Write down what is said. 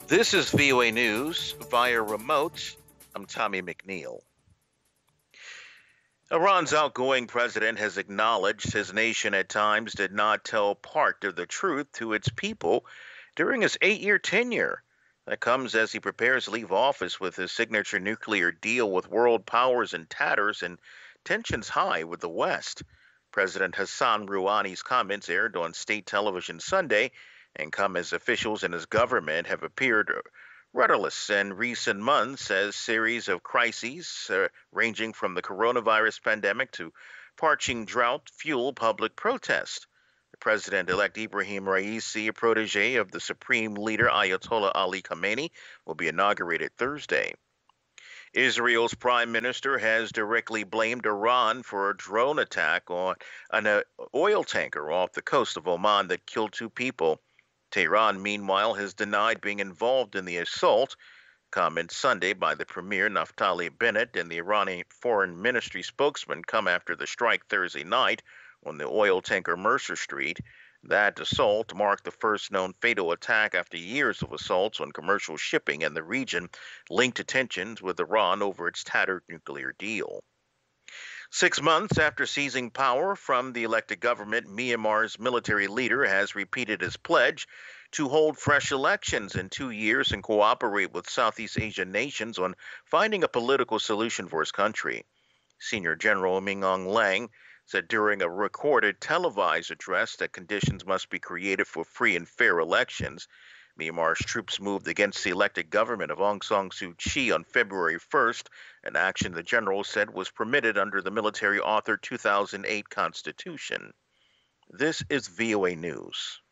This is VOA News via remote. I'm Tommy McNeil. Iran's outgoing president has acknowledged his nation at times did not tell part of the truth to its people during his 8-year tenure. That comes as he prepares to leave office with his signature nuclear deal with world powers in tatters and tensions high with the West. President Hassan Rouhani's comments aired on state television Sunday and come as officials in his government have appeared rudderless in recent months as series of crises ranging from the coronavirus pandemic to parching drought fuel public protest. The President-elect Ibrahim Raisi, a protege of the Supreme Leader Ayatollah Ali Khamenei, will be inaugurated Thursday. Israel's prime minister has directly blamed Iran for a drone attack on an oil tanker off the coast of Oman that killed two people. Tehran, meanwhile, has denied being involved in the assault. Comments Sunday by the Premier Naftali Bennett and the Iranian Foreign Ministry spokesman come after the strike Thursday night on the oil tanker Mercer Street. That assault marked the first known fatal attack after years of assaults on commercial shipping in the region linked to tensions with Iran over its tattered nuclear deal. 6 months after seizing power from the elected government, Myanmar's military leader has repeated his pledge to hold fresh elections in 2 years and cooperate with Southeast Asian nations on finding a political solution for his country. Senior General Min Aung Hlaing said during a recorded televised address that conditions must be created for free and fair elections. Myanmar's troops moved against the elected government of Aung San Suu Kyi on February 1st, an action the general said was permitted under the military authored 2008 constitution. This is VOA News.